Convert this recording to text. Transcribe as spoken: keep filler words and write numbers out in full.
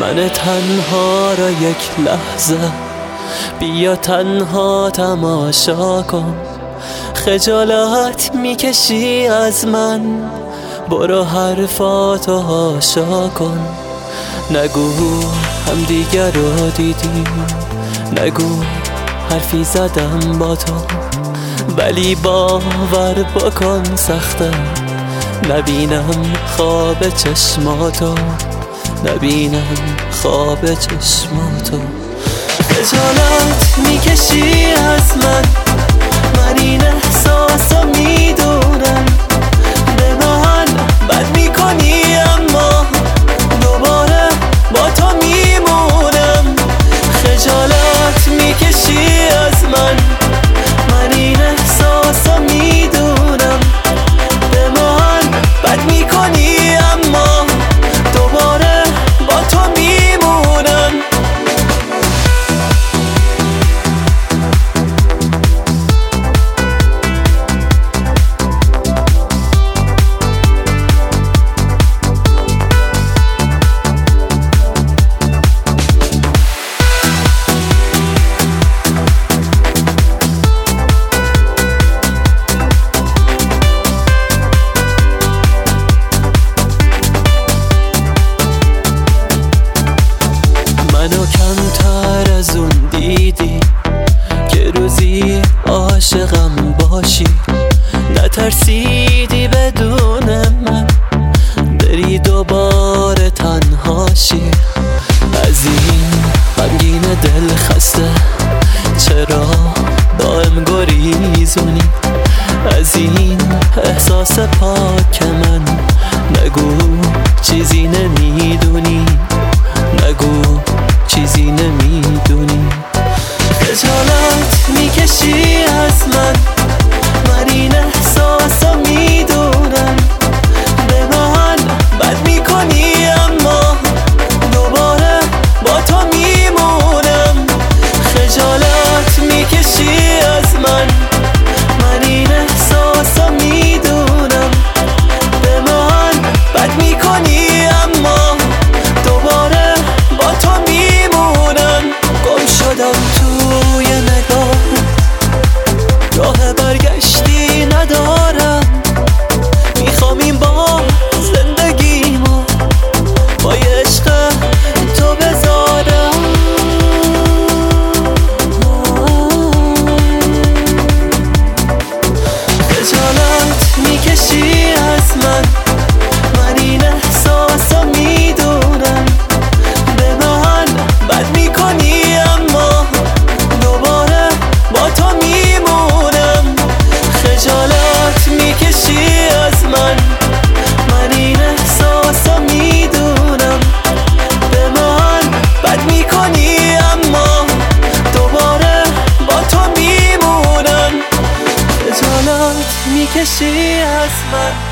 من تنها را یک لحظه بیا تنها تماشا کن. خجالت میکشی از من، برو حرفاتو هاشا کن. نگو هم دیگر رو دیدیم، نگو حرفی زدم با تو، ولی باور بکن سخته نبینم خواب چشماتو، نبینم خواب چشماتو. خجالت میکشی از من، من این احساسو میدونم. به من بد میکنی اما دوباره با تو میمونم. خجالت میکشی از من، من این احساسو میدونم. به من بد میکنی اما دوباره با تو میمونم. منو کمتر از اون دیدی که روزی عاشقم باشی. نترسیدی بدون من بری دوباره تنهاشی. از این غمگین دل خسته چرا دائم گریزونی؟ از این احساس پاک من نگو چیزی نمیدونی، نگو چیزی نمیدونی. خجالت میکشی از من، من این احساسو میدونم. به من بد میکنی اما دوباره با تو میمونم. خجالت میکشی از من، من این احساسو میدونم. به من بد میکنی اما دوباره با تو میمونم. گم شدم توی نگاه، راه برگشتی ندارم. میخوام این با زندگیمو با عشق تو بذارم. خجالت میکشی از من، من این احساسو میدونم. به من بد میکنی اما دوباره با تو میمونم. خجالت میکشی از من، من این احساسو میدونم. به من بد میکنی اما دوباره با تو میمونم. خجالت میکشی از من.